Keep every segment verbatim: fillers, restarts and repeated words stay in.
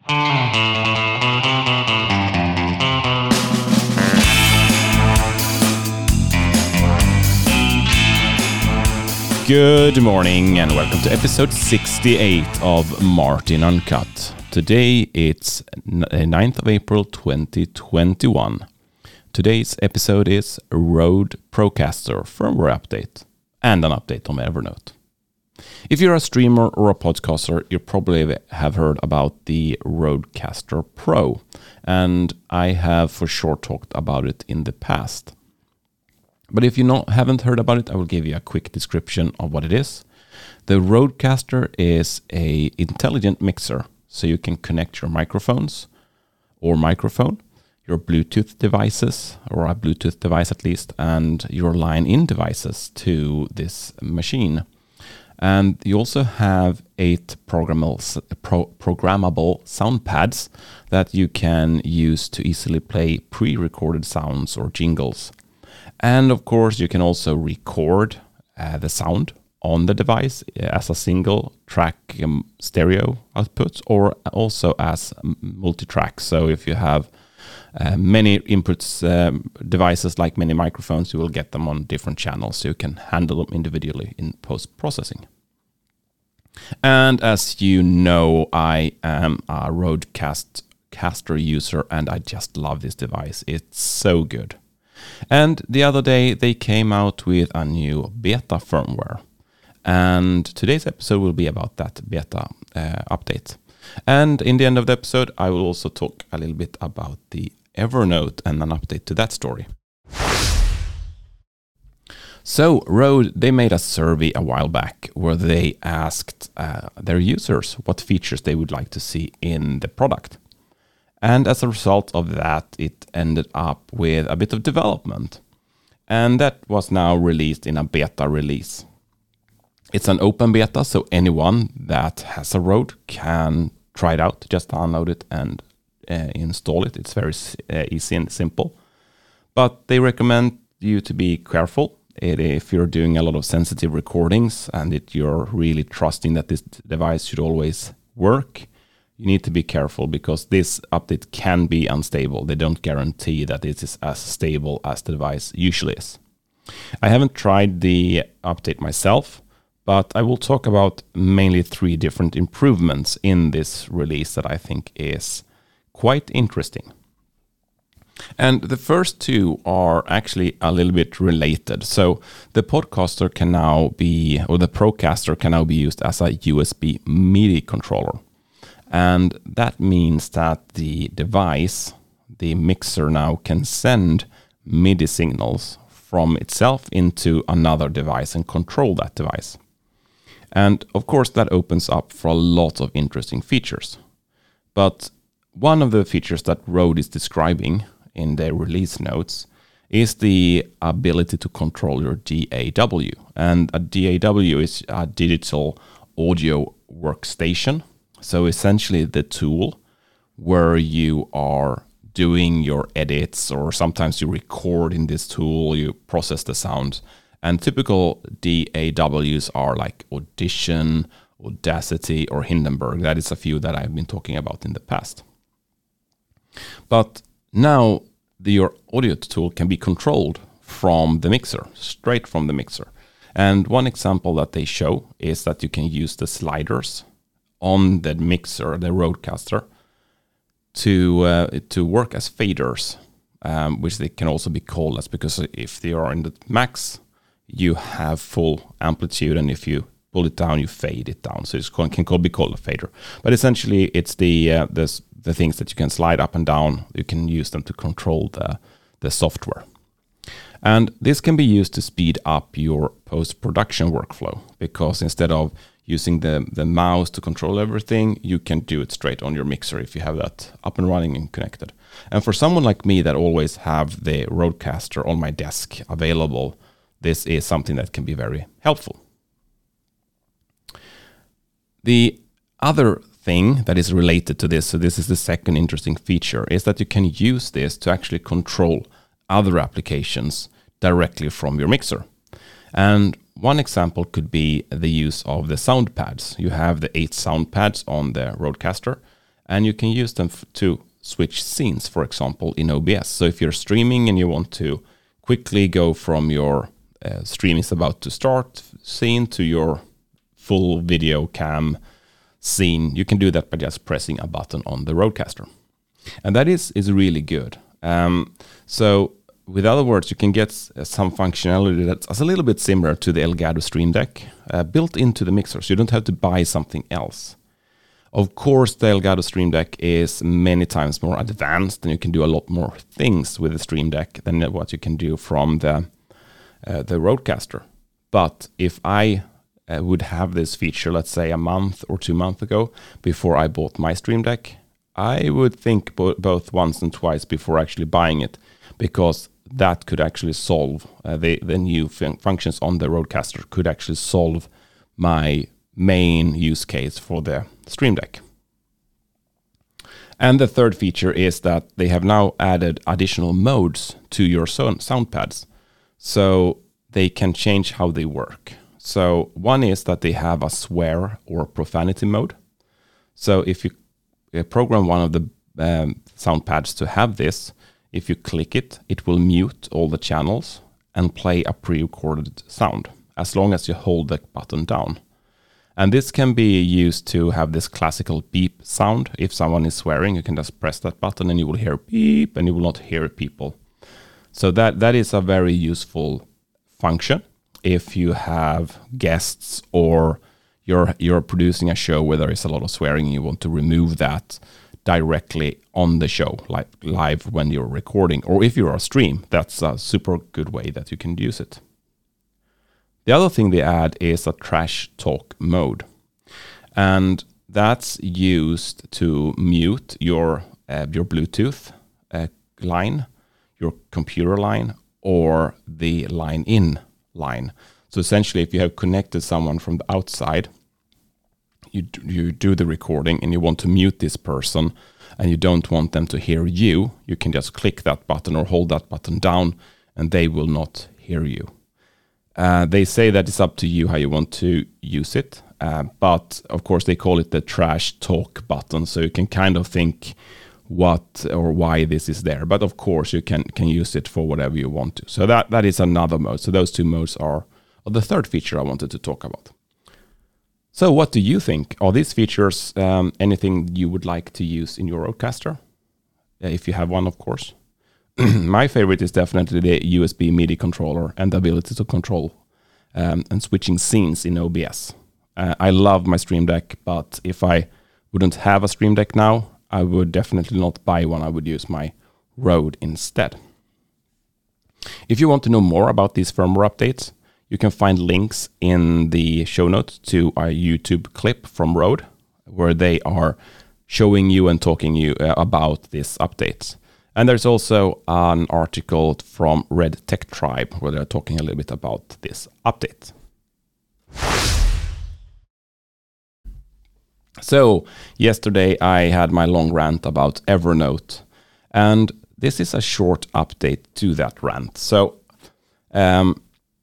Good morning and welcome to episode sixty-eight of Martin Uncut. Today it's ninth of April twenty twenty-one. Today's episode is Rode Procaster firmware update and an update on Evernote. If you're a streamer or a podcaster, you probably have heard about the Rodecaster Pro, and I have for sure talked about it in the past. But if you not, haven't heard about it, I will give you a quick description of what it is. The Rodecaster is an intelligent mixer, so you can connect your microphones or microphone, your Bluetooth devices, or a Bluetooth device at least, and your line-in devices to this machine. And you also have eight programmable, pro, programmable sound pads that you can use to easily play pre-recorded sounds or jingles. And of course, you can also record uh, the sound on the device as a single track um, stereo output, or also as multi-track. So if you have uh, many inputs um, devices like many microphones, you will get them on different channels, so you can handle them individually in post-processing. And as you know, I am a Rodecaster user, and I just love this device. It's so good. And the other day, they came out with a new beta firmware. And today's episode will be about that beta uh, update. And in the end of the episode, I will also talk a little bit about the Evernote and an update to that story. So Rode, they made a survey a while back where they asked uh, their users what features they would like to see in the product. And as a result of that, it ended up with a bit of development. And that was now released in a beta release. It's an open beta, so anyone that has a Rode can try it out. Just download it and uh, install it. It's very uh, easy and simple. But they recommend you to be careful it, if you're doing a lot of sensitive recordings and it, you're really trusting that this device should always work. You need to be careful because this update can be unstable. They don't guarantee that it is as stable as the device usually is. I haven't tried the update myself, but I will talk about mainly three different improvements in this release that I think is quite interesting. And the first two are actually a little bit related. So the Podcaster can now be, or the Procaster can now be used as a U S B MIDI controller. And that means that the device, the mixer now can send MIDI signals from itself into another device and control that device. And of course, that opens up for a lot of interesting features. But one of the features that Rode is describing in their release notes is the ability to control your D A W. And a D A W is a digital audio workstation. So essentially the tool where you are doing your edits, or sometimes you record in this tool, you process the sound. And typical D A Ws are like Audition, Audacity, or Hindenburg. That is a few that I've been talking about in the past. But now the, your audio tool can be controlled from the mixer, straight from the mixer. And one example that they show is that you can use the sliders on the mixer, the Rodecaster, to uh, to work as faders, um, which they can also be called as, because if they are in the max, you have full amplitude, and if you pull it down, you fade it down. So it can call, be called a fader. But essentially, it's the uh, the the things that you can slide up and down. You can use them to control the the software. And this can be used to speed up your post-production workflow, because instead of using the, the mouse to control everything, you can do it straight on your mixer if you have that up and running and connected. And for someone like me that always have the Rodecaster on my desk available, this is something that can be very helpful. The other thing that is related to this, so this is the second interesting feature, is that you can use this to actually control other applications directly from your mixer. And one example could be the use of the sound pads. You have the eight sound pads on the Rodecaster, And you can use them f- to switch scenes, for example, in O B S. So if you're streaming and you want to quickly go from your uh, stream is about to start scene to your full video cam scene, you can do that by just pressing a button on the Rodecaster. And that is, is really good. Um, so with other words, you can get some functionality that's a little bit similar to the Elgato Stream Deck uh, built into the mixer. So you don't have to buy something else. Of course, the Elgato Stream Deck is many times more advanced, and you can do a lot more things with the Stream Deck than what you can do from the uh, the Rodecaster. But if I uh, would have this feature, let's say a month or two months ago, before I bought my Stream Deck, I would think bo- both once and twice before actually buying it, because that could actually solve uh, the the new fun- functions on the Rodecaster could actually solve my main use case for the Stream Deck. And the third feature is that they have now added additional modes to your sound, sound pads, so they can change how they work. So one is that they have a swear or profanity mode. So if you uh, program one of the um, sound pads to have this, if you click it, it will mute all the channels and play a pre-recorded sound, as long as you hold the button down. And this can be used to have this classical beep sound. If someone is swearing, you can just press that button and you will hear beep, and you will not hear people. So that that is a very useful function if you have guests or you're you're producing a show where there is a lot of swearing and you want to remove that directly on the show, like live when you're recording. Or if you're a stream, that's a super good way that you can use it. The other thing they add is a trash talk mode. And that's used to mute your uh, your Bluetooth uh, line, your computer line, or the line in line. So essentially, if you have connected someone from the outside, you do, you do the recording and you want to mute this person and you don't want them to hear you, you can just click that button or hold that button down and they will not hear you. Uh, they say that it's up to you how you want to use it, uh, but of course they call it the trash talk button, so you can kind of think what or why this is there. But of course you can can use it for whatever you want to. So that that is another mode. So those two modes are, are the third feature I wanted to talk about. So what do you think? Are these features um, anything you would like to use in your Rodecaster? Uh, if you have one, of course. My favorite is definitely the U S B MIDI controller and the ability to control um, and switching scenes in O B S. Uh, I love my Stream Deck, but if I wouldn't have a Stream Deck now, I would definitely not buy one. I would use my Rode instead. If you want to know more about these firmware updates, you can find links in the show notes to a YouTube clip from Rode, where they are showing you and talking you uh, about these updates. And there's also an article from Red Tech Tribe where they're talking a little bit about this update. So yesterday I had my long rant about Evernote, and this is a short update to that rant. So um,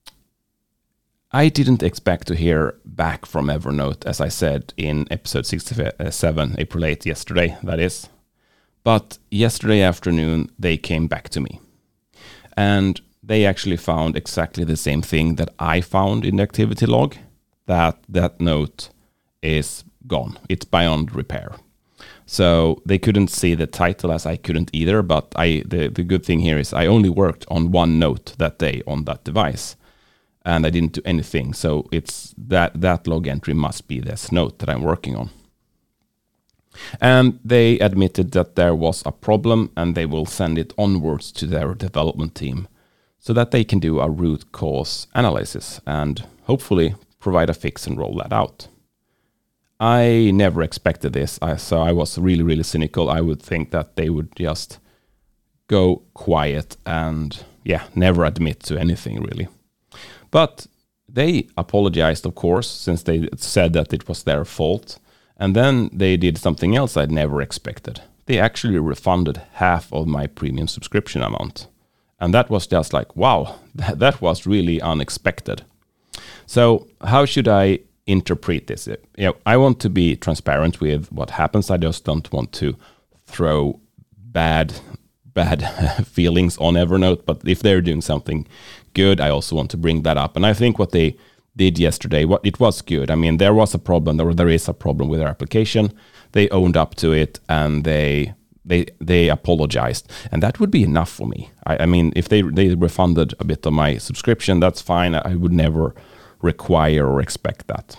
I didn't expect to hear back from Evernote, as I said in episode sixty-seven, April eighth, yesterday, that is. But yesterday afternoon, they came back to me. And they actually found exactly the same thing that I found in the activity log, that that note is gone. It's beyond repair. So they couldn't see the title, as I couldn't either, but I the, the good thing here is I only worked on one note that day on that device, and I didn't do anything. So it's that, that log entry must be this note that I'm working on. And they admitted that there was a problem and they will send it onwards to their development team so that they can do a root cause analysis and hopefully provide a fix and roll that out. I never expected this, I, so I was really, really cynical. I would think that they would just go quiet and, yeah, never admit to anything really. But they apologized, of course, since they said that it was their fault. And then they did something else I'd never expected. They actually refunded half of my premium subscription amount. And that was just like, wow, that was really unexpected. So how should I interpret this. You know, I want to be transparent with what happens. I just don't want to throw bad bad feelings on Evernote, but if they're doing something good, I also want to bring that up. And I think what they did yesterday, what it was good. I mean, there was a problem, or there is a problem with their application. They owned up to it, and they they they apologized, and that would be enough for me. I, I mean, if they they refunded a bit of my subscription, that's fine. I would never require or expect that.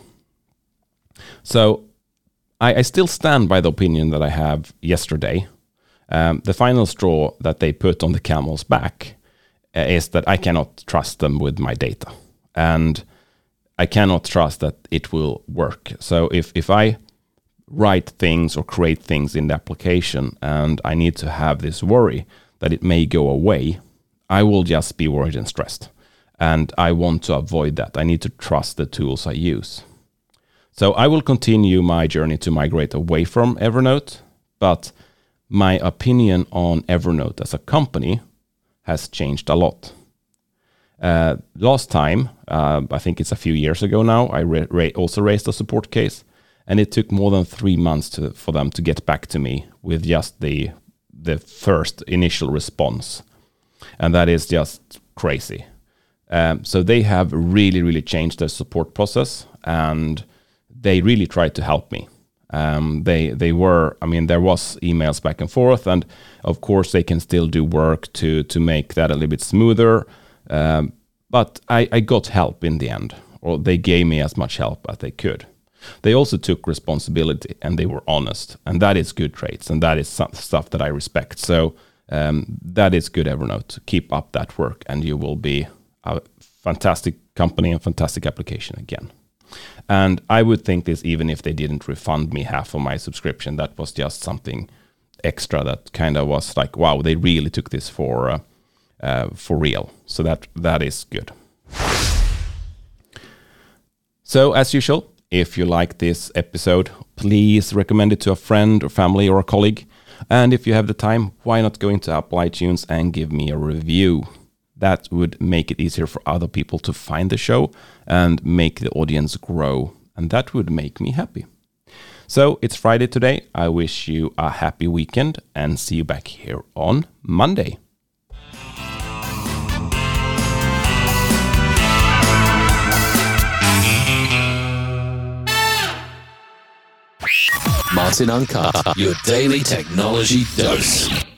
So I, I still stand by the opinion that I have yesterday. Um, the final straw that they put on the camel's back uh, is that I cannot trust them with my data, and I cannot trust that it will work. So if, if I write things or create things in the application and I need to have this worry that it may go away, I will just be worried and stressed. And I want to avoid that. I need to trust the tools I use. So I will continue my journey to migrate away from Evernote, but my opinion on Evernote as a company has changed a lot. Uh, last time, uh, I think it's a few years ago now, I ra- ra- also raised a support case, and it took more than three months to, for them to get back to me with just the the first initial response. And that is just crazy. Um, so they have really, really changed their support process, and they really tried to help me. Um, they they were, I mean, there was emails back and forth, and of course they can still do work to to make that a little bit smoother. Um, but I, I got help in the end, or they gave me as much help as they could. They also took responsibility, and they were honest, and that is good traits, and that is some stuff that I respect. So um, that is good, Evernote. Keep up that work, and you will be a fantastic company and fantastic application again. And I would think this even if they didn't refund me half of my subscription. That was just something extra that kind of was like, wow, they really took this for uh, uh, for real. So that that is good. So as usual, if you like this episode, please recommend it to a friend or family or a colleague. And if you have the time, why not go into Apple iTunes and give me a review? That would make it easier for other people to find the show and make the audience grow. And that would make me happy. So it's Friday today. I wish you a happy weekend and see you back here on Monday. Martin Uncut, your daily technology dose.